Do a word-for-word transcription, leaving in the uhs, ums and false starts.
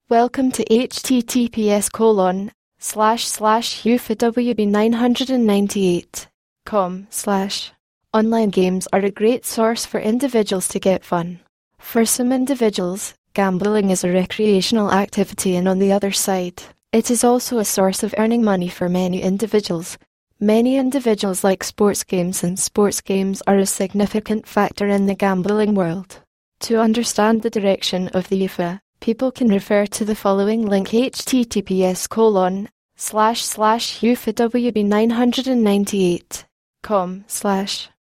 Welcome to https colon slash slash ufawb nine ninety-eight com slash. Online games are a great source for individuals to get fun. For some individuals, gambling is a recreational activity, and on the other side, it is also a source of earning money for many individuals. Many individuals like sports games, and sports games are a significant factor in the gambling world. To understand the direction of the U F A, people can refer to the following link: https colon slash slash ufawb nine ninety-eight com slash.